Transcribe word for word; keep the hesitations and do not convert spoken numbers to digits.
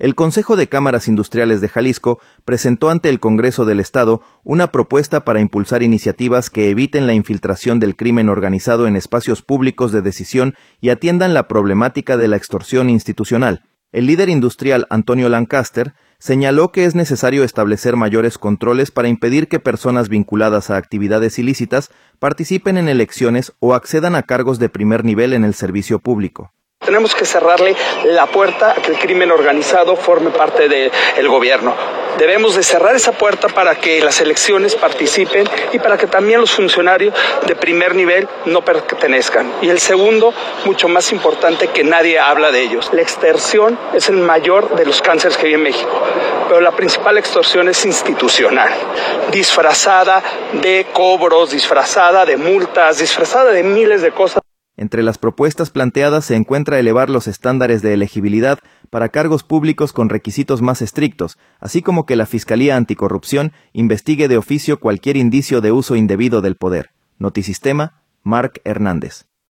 El Consejo de Cámaras Industriales de Jalisco presentó ante el Congreso del Estado una propuesta para impulsar iniciativas que eviten la infiltración del crimen organizado en espacios públicos de decisión y atiendan la problemática de la extorsión institucional. El líder industrial Antonio Lancaster señaló que es necesario establecer mayores controles para impedir que personas vinculadas a actividades ilícitas participen en elecciones o accedan a cargos de primer nivel en el servicio público. Tenemos que cerrarle la puerta a que el crimen organizado forme parte del gobierno. Debemos de cerrar esa puerta para que las elecciones participen y para que también los funcionarios de primer nivel no pertenezcan. Y el segundo, mucho más importante, que nadie habla de ellos. La extorsión es el mayor de los cánceres que hay en México, pero la principal extorsión es institucional, disfrazada de cobros, disfrazada de multas, disfrazada de miles de cosas. Entre las propuestas planteadas se encuentra elevar los estándares de elegibilidad para cargos públicos con requisitos más estrictos, así como que la Fiscalía Anticorrupción investigue de oficio cualquier indicio de uso indebido del poder. Notisistema, Marc Hernández.